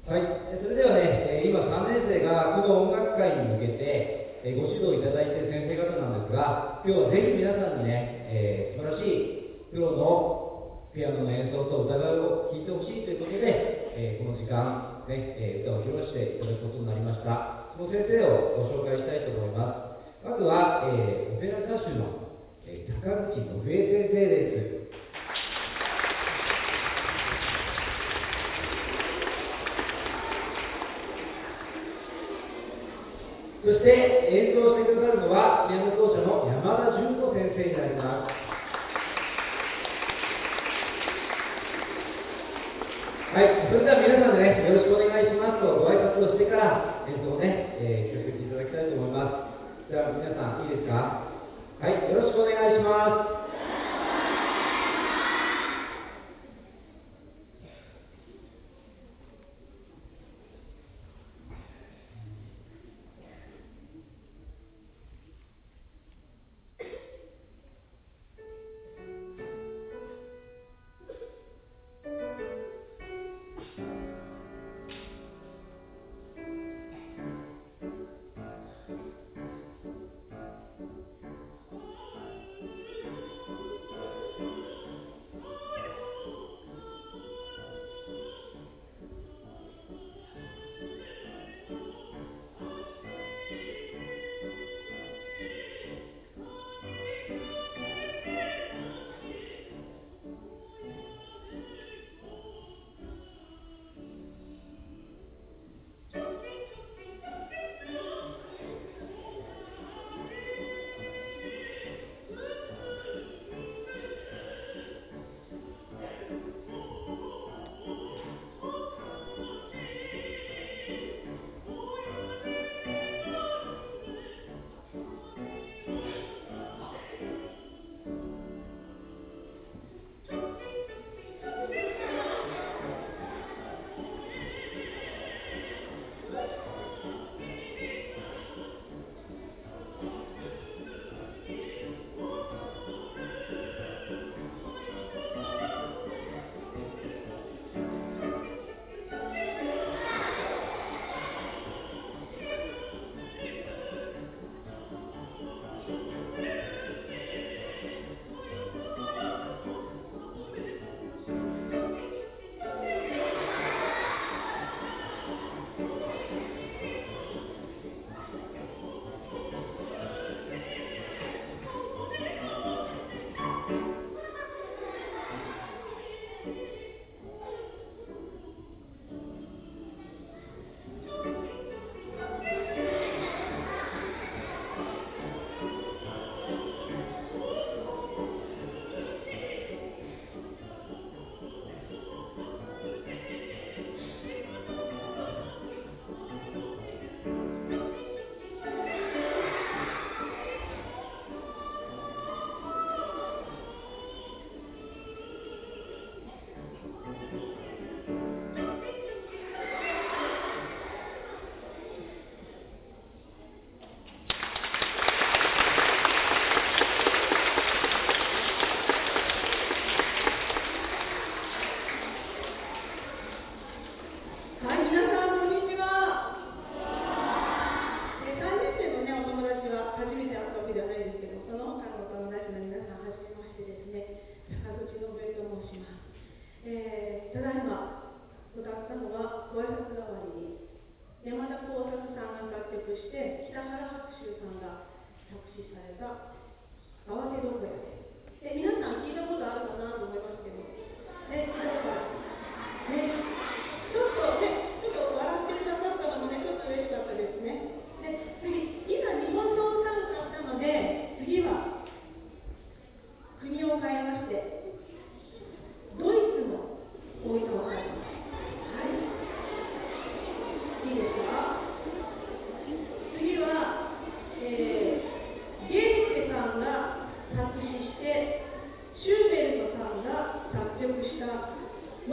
はい、それではね、今3年生がこの音楽会に向けてご指導いただいている先生方なんですが、今日はぜひ皆さんにね、素晴らしいプロのピアノの演奏と歌声を聴いてほしいということで、この時間、ね、歌を披露していただくことになりました。その先生をご紹介したいと思います。まずは、オペラ歌手の、高口信江先生です。そして演奏してくださるのはピアノ奏者の山田純子先生になります。はい、それでは皆さんでね、よろしくお願いしますとご挨拶をしてから演奏をね、聞かせていただきたいと思います。じゃあ皆さんいいですか？はい、よろしくお願いします。 ただいま歌ったのはご挨拶代わりに山田耕作さんが作曲して北原白秋さんが作詞された「慌てどこや」で皆さん聞いたことあるかなと思いますけど、聞いたことある、ちょっと笑ってくださったのもね、ちょっと嬉しかったですね。で次、今日本の歌を歌ったので、次は国を変えましてドイツのお歌を歌います。はい、いいですか？次は、ゲーテさんが作詞してシューベルトさんが作曲した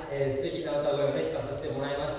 素敵な歌声をね、聞かさせてもらいまし